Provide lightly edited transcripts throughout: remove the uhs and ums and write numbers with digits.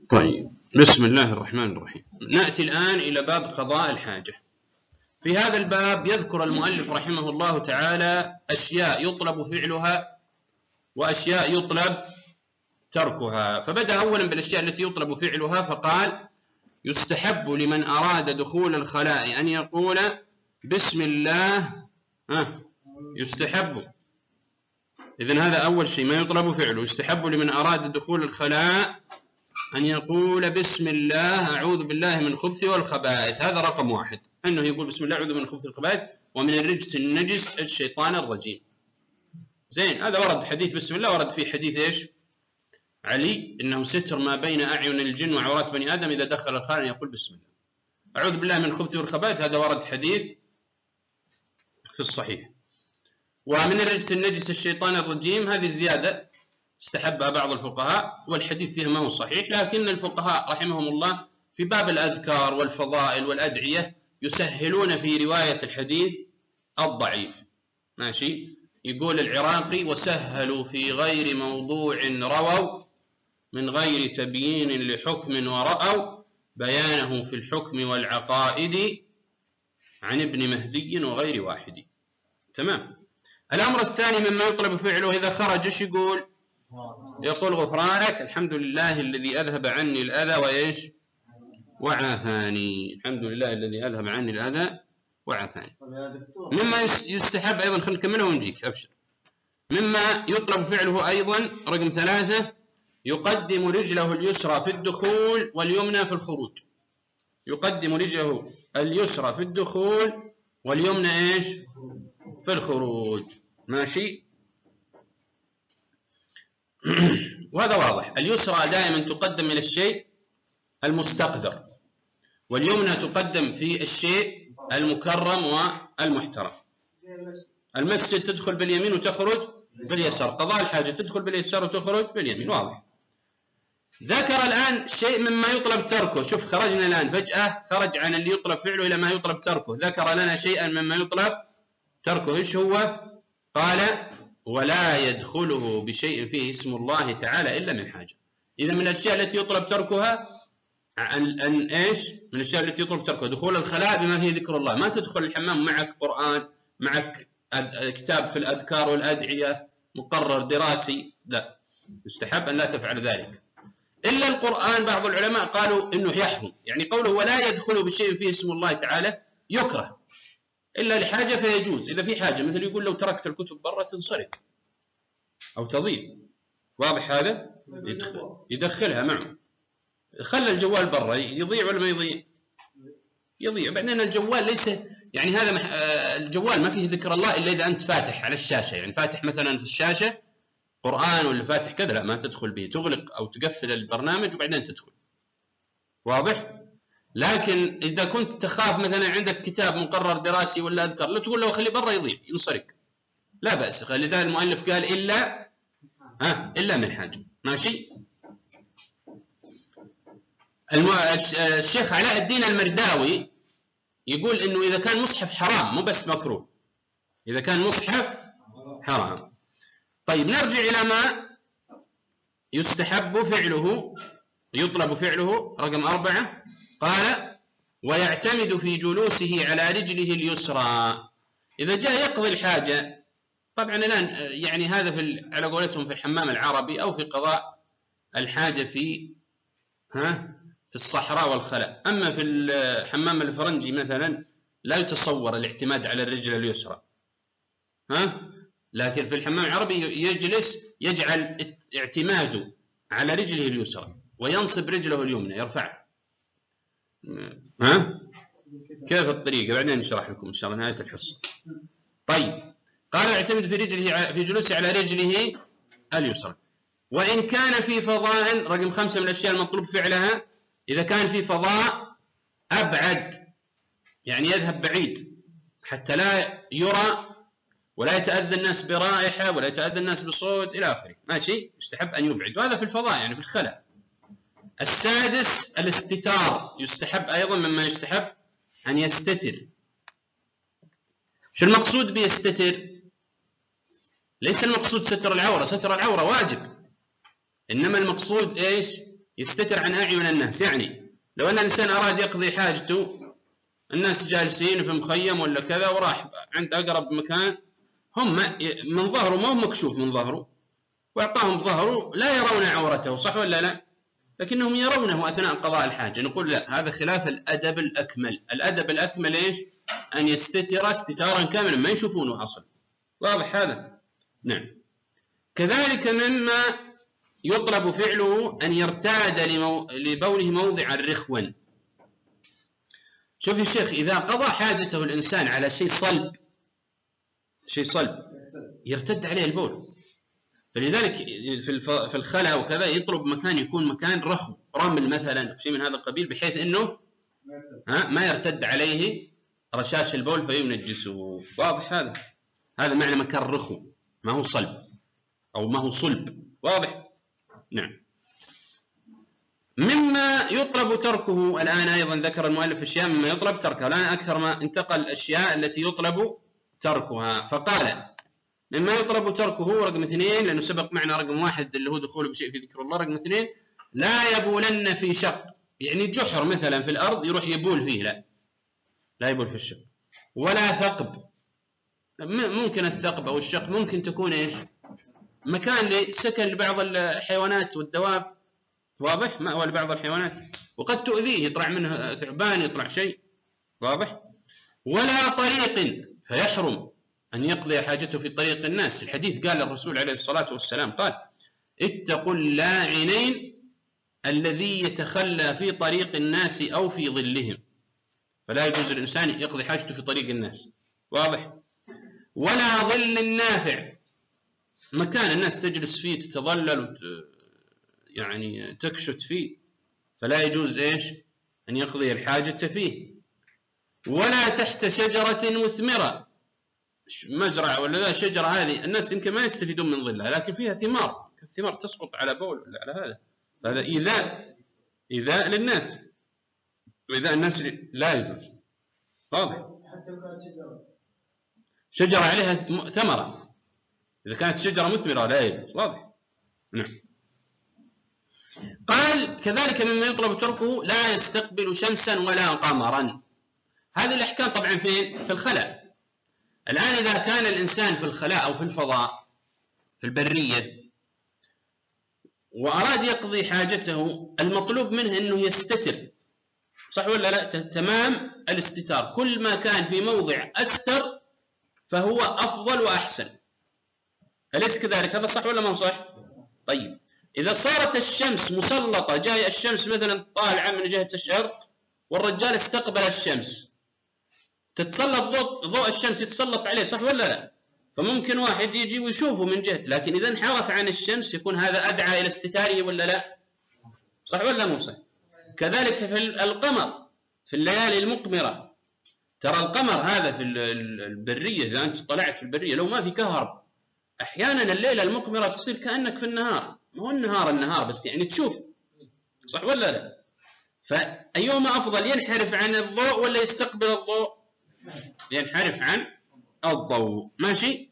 طيب، بسم الله الرحمن الرحيم. نأتي الآن إلى باب قضاء الحاجة. في هذا الباب يذكر المؤلف رحمه الله تعالى أشياء يطلب فعلها وأشياء يطلب تركها. فبدأ أولا بالأشياء التي يطلب فعلها، فقال: يستحب لمن أراد دخول الخلاء أن يقول بسم الله. يستحب. إذن هذا أول شيء ما يطلب فعله. يستحب لمن أراد دخول الخلاء أن يقول بسم الله أعوذ بالله من الخبث والخبائث. هذا رقم واحد، أنه يقول بسم الله أعوذ من الخبث والخبائث ومن الرجس النجس الشيطان الرجيم. زين، هذا ورد حديث بسم الله، ورد فيه حديث إيش؟ علي إنه ستر ما بين أعين الجن وعورات بني آدم إذا دخل الخلاء يقول بسم الله أعوذ بالله من الخبث والخبائث. هذا ورد حديث في الصحيح. ومن الرجس النجس الشيطان الرجيم هذه زيادة استحبها بعض الفقهاء، والحديث فيه ما هو صحيح، لكن الفقهاء رحمهم الله في باب الأذكار والفضائل والأدعية يسهلون في رواية الحديث الضعيف. ماشي. يقول العراقي: وسهلوا في غير موضوع رووا من غير تبيين لحكم ورأوا بيانه في الحكم والعقائد عن ابن مهدي وغير واحد. تمام. الأمر الثاني مما يطلب فعله إذا خرج ايش يقول؟ يقول غفرانك الحمد لله الذي أذهب عني الأذى وإيش؟ وعافاني. الحمد لله الذي أذهب عني الأذى وعافاني. مما يستحب أيضا، خلينا نكملها ونجيك أبشر. مما يطلب فعله أيضا رقم 3: يقدم رجله اليسرى في الدخول واليمنى في الخروج. يقدم رجله اليسرى في الدخول واليمنى إيش؟ في الخروج. ماشي. وهذا واضح. اليسرى دائما تقدم إلى الشيء المستقدر، واليمنى تقدم في الشيء المكرم والمحترم. المسجد تدخل باليمين وتخرج باليسار، قضاء الحاجة تدخل باليسار وتخرج باليمين. واضح. ذكر الآن شيء مما يطلب تركه. شوف، خرجنا الآن فجأة، خرج عن اللي يطلب فعله إلى ما يطلب تركه. ذكر لنا شيئا مما يطلب تركه. إيش هو؟ قال: ولا يدخله بشيء فيه اسم الله تعالى إلا من حاجة. إذا من الأشياء التي يطلب تركها أن إيش؟ من الأشياء التي يطلب تركها دخول الخلاء بما فيه ذكر الله. ما تدخل الحمام معك قرآن، معك كتاب في الأذكار والأدعية، مقرر دراسي، لا، يستحب أن لا تفعل ذلك. إلا القرآن بعض العلماء قالوا إنه يحرم، يعني قوله ولا يدخل بشيء فيه اسم الله تعالى يكره إلا لحاجة فيجوز. إذا في حاجة، مثل يقول لو تركت الكتب برا تنسرق أو تضيع. واضح هذا؟ يدخلها معه. خلى الجوال برا يضيع ولا ما يضيع؟ يضيع. بعدين الجوال ليس يعني هذا الجوال ما فيه ذكر الله إلا إذا أنت فاتح على الشاشة، يعني فاتح مثلا في الشاشة قرآن ولا فاتح كذا، لا، ما تدخل به، تغلق أو تقفل البرنامج وبعدين تدخل. واضح؟ لكن إذا كنت تخاف مثلا عندك كتاب مقرر دراسي ولا أذكر، لا تقول له خليه برا يضيع ينسرق، لا بأس. لذلك المؤلف قال إلا من حاجة. ماشي. الشيخ علاء الدين المرداوي يقول إنه إذا كان مصحف حرام، مو بس مكروه، إذا كان مصحف حرام. طيب، نرجع إلى ما يستحب فعله، يطلب فعله. رقم 4: قال: ويعتمد في جلوسه على رجله اليسرى. إذا جاء يقضي الحاجة، طبعا الآن يعني هذا على قولتهم في الحمام العربي أو في قضاء الحاجة في الصحراء والخلاء. أما في الحمام الفرنجي مثلا لا يتصور الاعتماد على الرجل اليسرى، لكن في الحمام العربي يجلس، يجعل اعتماده على رجله اليسرى وينصب رجله اليمنى يرفعها. كيف الطريقة؟ بعدين نشرح لكم إن شاء الله نهاية الحصة. طيب، قال: يعتمد في جلوسه على رجله اليسرى. وإن كان في فضاء، رقم 5 من الأشياء المطلوب فعلها، إذا كان في فضاء أبعد، يعني يذهب بعيد حتى لا يرى ولا يتأذى الناس برائحة ولا يتأذى الناس بصوت إلى آخره. ماشي. يستحب أن يبعد، وهذا في الفضاء يعني في الخلاء. السادس: الاستتار. يستحب أيضا، مما يستحب أن يستتر. شو المقصود بيستتر؟ ليس المقصود ستر العورة، ستر العورة واجب، إنما المقصود إيش؟ يستتر عن أعين الناس. يعني لو أن الإنسان أراد يقضي حاجته، الناس جالسين في مخيم ولا كذا، وراح عند أقرب مكان، هم من ظهره ما هو مكشوف من ظهره، وأعطاهم ظهره، لا يرون عورته، صح ولا لا؟ لكنهم يرونه أثناء قضاء الحاجة. نقول لا، هذا خلاف الأدب الأكمل. الأدب الأكمل إيش؟ أن يستتر استتارا كاملا ما يشوفونه أصلا. واضح هذا؟ نعم. كذلك مما يطلب فعله أن يرتاد لبوله موضع الرخوة. شوف يا شيخ، إذا قضى حاجته الإنسان على شيء صلب يرتد عليه البول. فلذلك في الخلاء وكذا يطلب مكان يكون مكان رخو، رمل مثلا، شيء من هذا القبيل، بحيث أنه ما يرتد عليه رشاش البول فينجسه. واضح هذا؟ هذا معنى مكان رخو، ما هو صلب أو ما هو صلب. واضح؟ نعم. مما يطلب تركه الآن أيضا ذكر المؤلف أشياء مما يطلب تركها. الآن أكثر ما انتقل الأشياء التي يطلب تركها، فقال مما يطلب تركه رقم 2، لأنه سبق معنا رقم 1 اللي هو دخوله بشيء في ذكر الله. رقم 2 لا يبولن في شق، يعني جحر مثلا في الأرض يروح يبول فيه، لا يبول في الشق. ولا ثقب، ممكن الثقب أو الشق ممكن تكون إيش؟ مكان لسكن لبعض الحيوانات والدواب، واضح؟ مأوى لبعض الحيوانات، وقد تؤذيه، يطلع منه ثعبان، يطلع شيء. واضح؟ ولا طريق، فيحرم أن يقضي حاجته في طريق الناس. الحديث قال الرسول عليه الصلاة والسلام قال اتقوا اللاعنين الذي يتخلى في طريق الناس أو في ظلهم. فلا يجوز الإنسان يقضي حاجته في طريق الناس. واضح؟ ولا ظل النافع، مكان الناس تجلس فيه تتظلل يعني تكشت فيه، فلا يجوز إيش؟ أن يقضي الحاجة فيه. ولا تحت شجرة مثمرة، مزرعة ولا ذا شجرة، هذه الناس يمكن ما يستفيدون من ظلها، لكن فيها ثمار، الثمار تسقط على بول ولا على هذا إيذاء للناس، وإيذاء الناس لا يجوز. واضح؟ حتى لو كانت شجرة عليها ثمرة، إذا كانت شجرة مثمرة لا يجوز. واضح؟ نعم. قال كذلك مما يطلب تركه لا يستقبل شمسا ولا قمرا. هذه الأحكام طبعا فين؟ في الخلاء. الآن إذا كان الإنسان في الخلاء أو في الفضاء في البرية وأراد يقضي حاجته، المطلوب منه أنه يستتر، صح ولا لا؟ تمام الاستتار. كل ما كان في موضع أستر فهو أفضل وأحسن، أليس كذلك؟ هذا صح ولا ما صح؟ طيب، إذا صارت الشمس مسلطة، جاي الشمس مثلا طالعة من جهة الشرق والرجال استقبل الشمس، تتسلط ضوء الشمس يتسلط عليه، صح ولا لا؟ فممكن واحد يجي ويشوفه من جهة، لكن إذا انحرف عن الشمس يكون هذا أدعى إلى استتاره ولا لا؟ صح ولا مو صح؟ كذلك في القمر في الليالي المقمرة، ترى القمر هذا في البرية، إذا أنت طلعت في البرية لو ما في كهرب، أحيانا الليلة المقمرة تصير كأنك في النهار، ما هو النهار بس يعني تشوف، صح ولا لا؟ فأيهما أفضل، ينحرف عن الضوء ولا يستقبل الضوء؟ ينحرف عن الضوء. ماشي.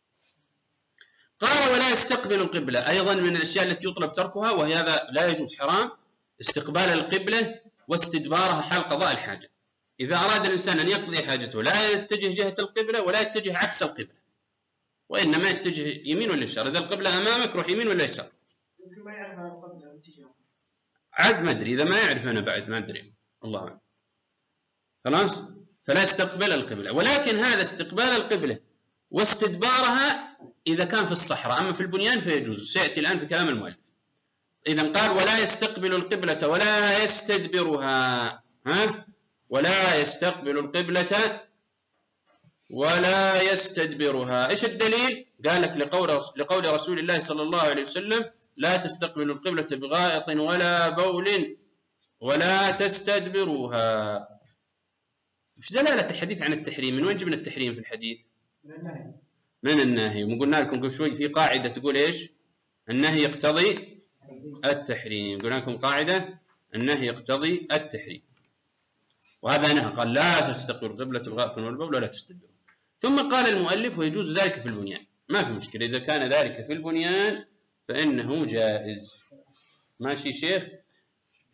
قال ولا يستقبل القبلة، أيضا من الأشياء التي يطلب تركها، وهي هذا لا يجوز، حرام استقبال القبلة واستدبارها حال قضاء الحاجة. إذا أراد الإنسان أن يقضي حاجته لا يتجه جهة القبلة ولا يتجه عكس القبلة، وإنما يتجه يمين ولا يسار. إذا القبلة أمامك روح يمين ولا يسار. يمكن ما يعرف عن القبلة الاتجاه، عاد ما أدري، إذا ما يعرف أنا بعد ما أدري، الله أعلم. خلاص، فلا يستقبل القبلة، ولكن هذا استقبال القبلة واستدبارها إذا كان في الصحراء، أما في البنيان فيجوز، سيأتي الآن في كلام المؤلف. إذا قال ولا يستقبل القبلة ولا يستدبرها، ولا يستقبل القبلة ولا يستدبرها. إيش الدليل؟ قال لك لقول رسول الله صلى الله عليه وسلم لا تستقبل القبلة بغائط ولا بول ولا تستدبروها. إيش دلالة الحديث عن التحريم؟ من وين جبنا التحريم في الحديث؟ من النهي. وقلنا لكم قبل شوي في قاعدة تقول إيش؟ النهي يقتضي التحريم. قلنا لكم قاعدة النهي يقتضي التحريم، وهذا نهى، قال لا تستقبل القبلة بغائط ولا بول ولا تستدبروها. ثم قال المؤلف ويجوز ذلك في البنيان، ما في مشكلة، إذا كان ذلك في البنيان فإنه جائز. ماشي شيخ.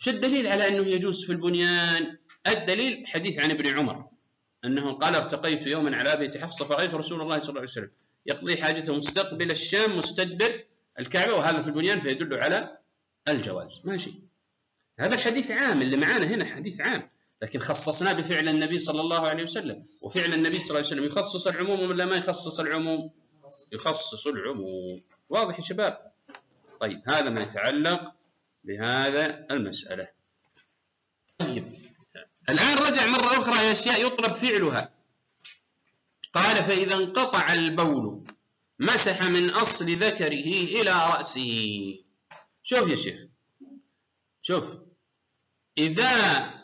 شو الدليل على أنه يجوز في البنيان؟ الدليل حديث عن ابن عمر أنه قال: ارتقيت يوما على بيت حفصة فرأيت رسول الله صلى الله عليه وسلم يقضي حاجته مستقبل الشام مستدبر الكعبة، وهذا في البنيان فيدل على الجواز. ماشي، هذا الحديث عام، اللي معانا هنا حديث عام، لكن خصصناه بفعل النبي صلى الله عليه وسلم، وفعل النبي صلى الله عليه وسلم يخصص العموم ولا ما يخصص العموم؟ يخصص العموم. واضح يا شباب؟ طيب، هذا ما يتعلق بهذا المسألة. طيب، الآن رجع مرة أخرى إلى أشياء يطلب فعلها. قال: فإذا انقطع البول مسح من أصل ذكره إلى رأسه. شوف يا شيخ، شوف، إذا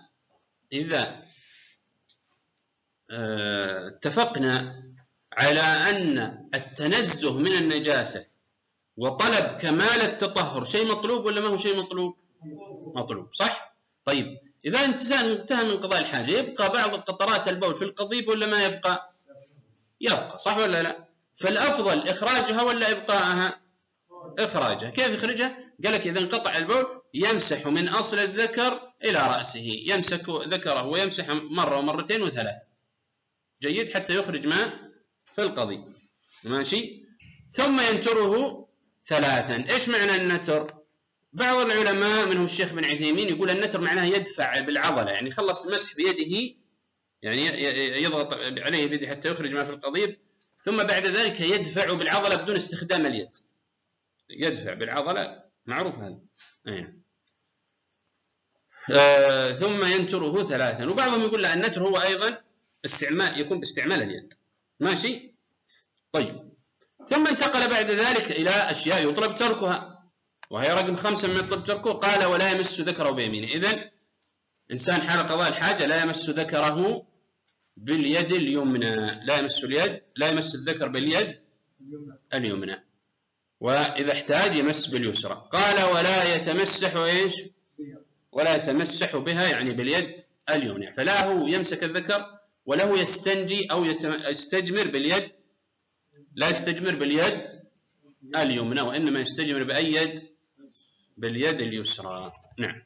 اتفقنا على أن التنزه من النجاسة وطلب كمال التطهر شيء مطلوب ولا ما هو شيء مطلوب؟ مطلوب، صح؟ طيب، إذا انتهى من قضاء الحاجة يبقى بعض قطرات البول في القضيب ولا ما يبقى؟ يبقى، صح ولا لا؟ فالأفضل إخراجها ولا إبقاءها؟ إخراجها. كيف يخرجها؟ قال لك: إذا انقطع البول يمسح من أصل الذكر إلى رأسه، يمسك ذكره ويمسح مرة ومرتين وثلاث. جيد، حتى يخرج ما في القضيب. ماشي. ثم ينتره ثلاثا. إيش معنى النتر؟ بعض العلماء منهم الشيخ بن عثيمين يقول النتر معناه يدفع بالعضلة، يعني خلص المسح بيده، يعني يضغط عليه بيده حتى يخرج ما في القضيب، ثم بعد ذلك يدفع بالعضلة بدون استخدام اليد. يدفع بالعضلة، معروف هذا. ثم ينتره ثلاثا. وبعضهم يقول لا، النتر هو أيضا يكون باستعمال اليد. ماشي. طيب، ثم انتقل بعد ذلك إلى أشياء يطلب تركها، وهي رقم 5 من يطلب تركه. قال: ولا يمس ذكره بيمينه. إذن إنسان حال قضاء الحاجة لا يمس ذكره باليد اليمنى، لا يمس الذكر باليد اليمنى، وإذا احتاج يمس باليسرى. قال: ولا يتمسح إيش؟ ولا يتمسح بها، يعني باليد اليمنى. فلا هو يمسك الذكر ولا هو يستنجي أو يستجمر باليد، لا يستجمر باليد اليمنى، وإنما يستجمر بأي يد؟ باليد اليسرى. نعم.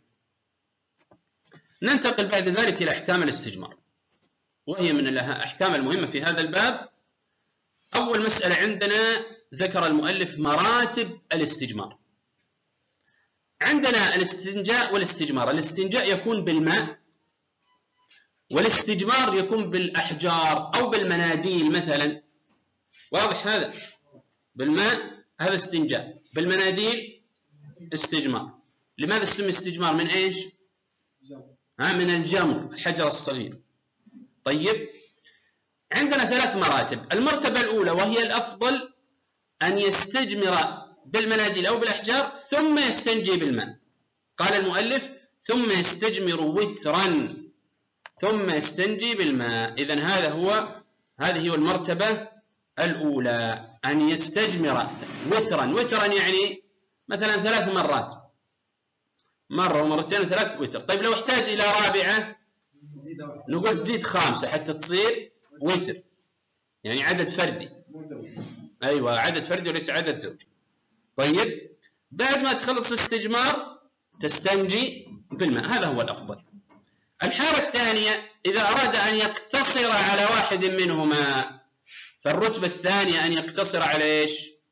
ننتقل بعد ذلك إلى أحكام الاستجمار، وهي من الأحكام المهمة في هذا الباب. أول مسألة عندنا ذكر المؤلف مراتب الاستجمار. عندنا الاستنجاء والاستجمار. الاستنجاء يكون بالماء، والاستجمار يكون بالأحجار أو بالمناديل مثلا. واضح هذا؟ بالماء هذا استنجاء، بالمناديل استجمار. لماذا اسمه استجمار؟ من إيش؟ من الجمر، الحجر الصغير. طيب، عندنا 3 مراتب. المرتبة الأولى وهي الأفضل أن يستجمر بالمناديل أو بالأحجار ثم يستنجي بالماء. قال المؤلف: ثم يستجمر وترا ثم يستنجي بالماء. إذن هذه هو المرتبة الأولى، أن يستجمر وترا يعني مثلا 3 مرات، مرة ومرتين وثلاث وتر. طيب، لو احتاج إلى رابعة نقول زيد 5 حتى تصير وتر، يعني عدد فردي. أيوة، عدد فردي وليس عدد زوجي. طيب، بعد ما تخلص الاستجمار تستنجي بالماء، هذا هو الأفضل. الحالة الثانية إذا أراد أن يقتصر على واحد منهما، فالرتبة الثانية أن يقتصر على إيش؟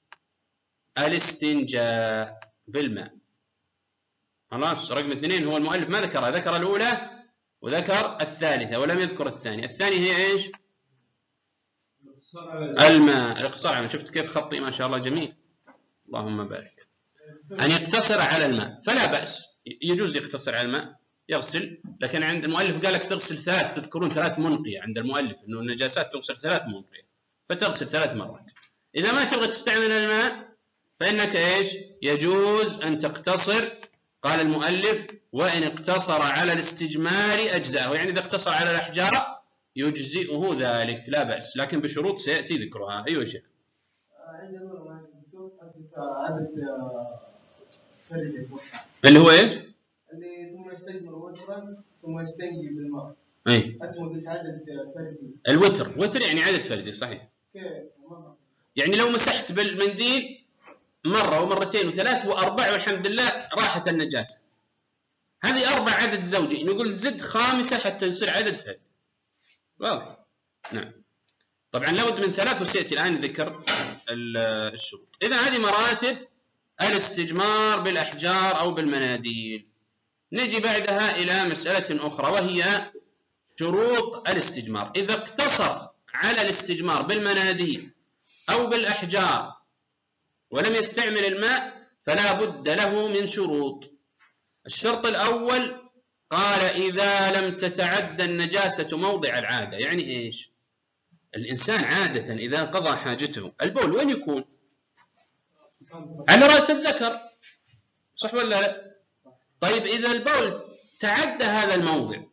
الاستنجاء بالماء. خلاص، رقم 2 هو المؤلف ما ذكرها، ذكر الأولى وذكر الثالثة ولم يذكر الثانية. الثانية هي إيش؟ الماء، الاقتصار على. شفت كيف خطي؟ ما شاء الله جميل، اللهم بارك. أن يقتصر على الماء فلا بأس، يجوز يقتصر على الماء يغسل، لكن عند المؤلف قال لك تغسل 3. تذكرون 3 منقية عند المؤلف، أنه النجاسات تغسل 3 منقية، فتغسل 3 مرات. إذا ما تبغى تستعمل الماء فإنك إيش؟ يجوز أن تقتصر. قال المؤلف: وإن اقتصر على الاستجمار أجزاءه، يعني إذا اقتصر على الأحجار يجزئه ذلك، لا بأس، لكن بشروط سيأتي ذكرها. أيوة شيخ. اللي هو إيش؟ اللي ثم يستجمر وترا ثم يستنجي بالماء. أي. عدد فردي. الوتر، وتر يعني عدد فردي، صحيح. يعني لو مسحت بالمنديل مرة ومرتين وثلاث وأربع والحمد لله راحت النجاسة. هذه 4 عدد زوجي، نقول زد 5 حتى يصير عدد فعل. واضح؟ نعم. طبعا لابد من 3 وسيأتي الآن ذكر الشروط. إذا هذه مراتب الاستجمار بالأحجار أو بالمناديل. نجي بعدها إلى مسألة أخرى وهي شروط الاستجمار. إذا اقتصر على الاستجمار بالمناديل أو بالأحجار ولم يستعمل الماء فلا بد له من شروط. الشرط الأول قال إذا لم تتعدى النجاسة موضع العادة. يعني إيش؟ الإنسان عادة إذا قضى حاجته البول وين يكون؟ على رأس الذكر، صح ولا لا؟ طيب إذا البول تعدى هذا الموضع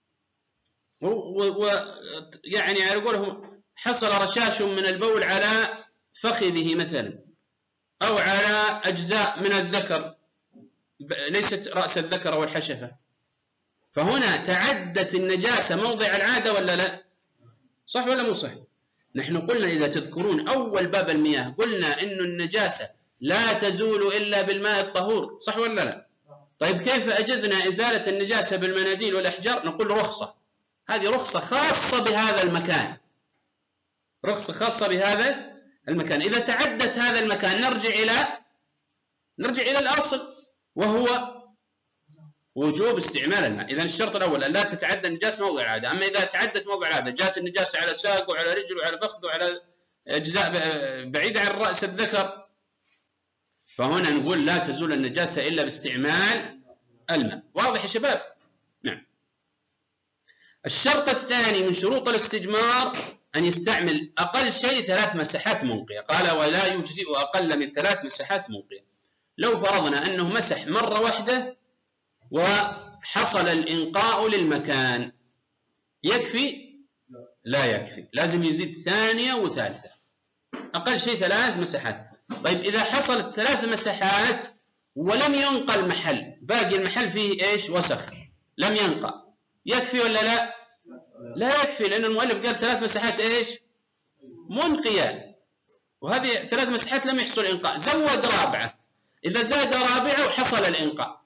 يعني على قولهم حصل رشاش من البول على فخذه مثلا أو على أجزاء من الذكر ليست رأس الذكر أو الحشفة، فهنا تعدت النجاسة موضع العادة ولا لا؟ صح ولا مو صح؟ نحن قلنا إذا تذكرون أول باب المياه قلنا إن النجاسة لا تزول إلا بالماء الطهور، صح ولا لا؟ طيب كيف أجزنا إزالة النجاسة بالمناديل والأحجار؟ نقول رخصة، هذه رخصة خاصة بهذا المكان، رخصة خاصة بهذا المكان. إذا تعدت هذا المكان نرجع إلى الأصل وهو وجوب استعمال الماء. إذا الشرط الأول أن لا تتعدى النجاسة موضع العادة. أما إذا تعدت موضع العادة، جاءت النجاسة على ساق وعلى رجل وعلى فخذ وعلى أجزاء بعيدة عن رأس الذكر، فهنا نقول لا تزول النجاسة إلا باستعمال الماء. واضح يا شباب؟ نعم. الشرط الثاني من شروط الاستجمار أن يستعمل أقل شيء 3 مسحات منقية. قال ولا يجزئ أقل من 3 مسحات منقية. لو فرضنا أنه مسح مرة واحدة وحصل الإنقاء للمكان يكفي؟ لا يكفي، لازم يزيد ثانية وثالثة، أقل شيء 3 مسحات. طيب إذا حصلت 3 مسحات ولم ينقى المحل، باقي المحل فيه إيش؟ وسخ، لم ينقى، يكفي ولا لا؟ لا يكفي، لأن المؤلف قال 3 مسحات إيش؟ منقية، وهذه 3 مسحات لم يحصل إنقاء، زود رابعة. إذا زاد رابعة وحصل الإنقاء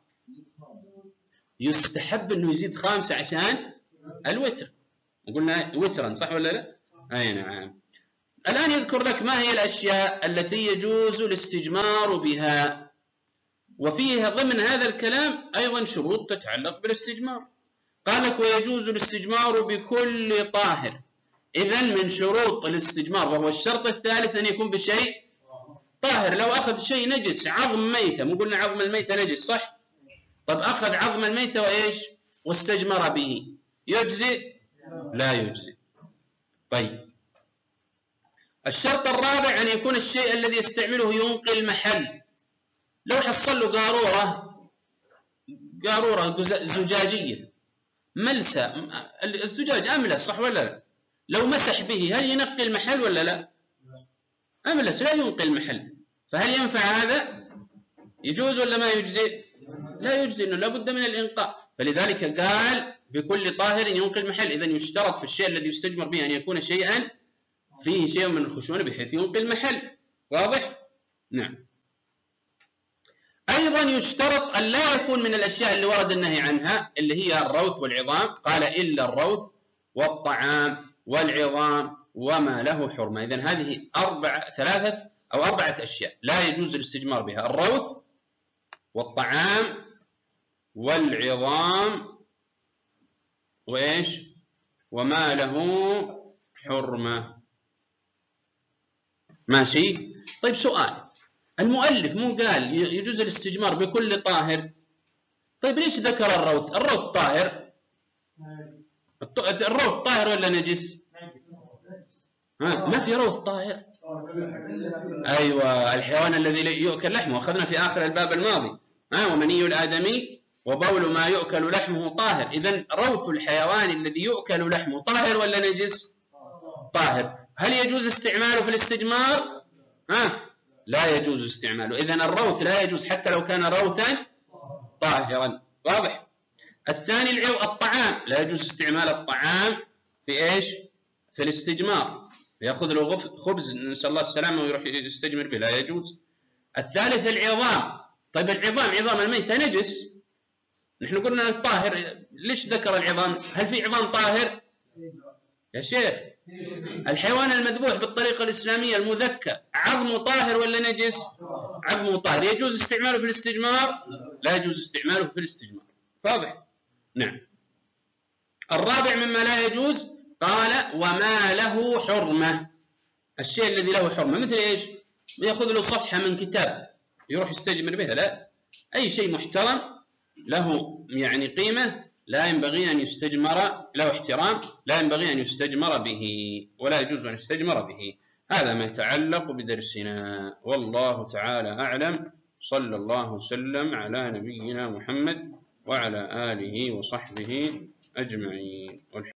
يستحب أنه يزيد 5 عشان الوتر، قلنا وترا، صح ولا لا؟ أي نعم. الآن يذكر لك ما هي الأشياء التي يجوز الاستجمار بها، وفيها ضمن هذا الكلام أيضا شروط تتعلق بالاستجمار. قال لك ويجوز الاستجمار بكل طاهر. إذن من شروط الاستجمار وهو الشرط الثالث أن يكون بشيء طاهر. لو أخذ شيء نجس، عظم ميتة، مو قلنا عظم الميتة نجس، صح؟ طب أخذ عظم الميتة وإيش؟ واستجمر به، يجزئ؟ لا يجزئ. طيب الشرط الرابع أن يكون الشيء الذي يستعمله ينقي المحل. لو حصل له قارورة زجاجية ملسة، الزجاج أملس، صح ولا لا؟ لو مسح به هل ينقي المحل ولا لا؟ أملس لا ينقي المحل، فهل ينفع هذا؟ يجوز ولا ما يجزي؟ لا يجزي، إنه لابد من الإنقاء. فلذلك قال بكل طاهر ينقي المحل. إذن يشترط في الشيء الذي يستجمر به أن يكون شيئا فيه شيء من الخشونة بحيث ينقي المحل. واضح؟ نعم. أيضا يشترط أن لا يكون من الأشياء اللي ورد النهي عنها اللي هي الروث والعظام. قال إلا الروث والطعام والعظام وما له حرمة. إذن هذه 4 أشياء لا يجوز الاستجمار بها: الروث والطعام والعظام وإيش؟ وما له حرمة. ماشي؟ طيب سؤال، المؤلف مو قال يجوز الاستجمار بكل طاهر؟ طيب ليش ذكر الروث؟ الروث طاهر؟ الروث طاهر ولا نجس؟ ما في روث طاهر. أيوة، الحيوان الذي يؤكل لحمه، أخذنا في آخر الباب الماضي ومني الآدمي وبول ما يؤكل لحمه طاهر. إذن روث الحيوان الذي يؤكل لحمه طاهر ولا نجس؟ طاهر. هل يجوز استعماله في الاستجمار؟ لا يجوز استعماله. إذن الروث لا يجوز حتى لو كان روثا طاهرا. واضح؟ الثاني الطعام، لا يجوز استعمال الطعام في إيش؟ في الاستجمار، يأخذ له خبز نسأل الله السلامة ويروح يستجمر به، لا يجوز. الثالث العظام. طيب العظام، عظام الميتة نجس، نحن قلنا الطاهر، ليش ذكر العظام؟ هل في عظام طاهر يا شيخ؟ الحيوان المذبوح بالطريقة الإسلامية المذكى عظمه طاهر ولا نجس؟ عظمه طاهر. يجوز استعماله في الاستجمار؟ لا يجوز استعماله في الاستجمار. واضح؟ نعم. الرابع مما لا يجوز قال وما له حرمة، الشيء الذي له حرمة مثل إيش؟ يأخذ له صفحة من كتاب يروح يستجمر بها، لا، أي شيء محترم له يعني قيمة لا ينبغي أن يستجمر، له احترام لا ينبغي أن يستجمر به، ولا يجوز أن يستجمر به. هذا ما يتعلق بدرسنا، والله تعالى أعلم. صلى الله وسلم على نبينا محمد وعلى آله وصحبه أجمعين.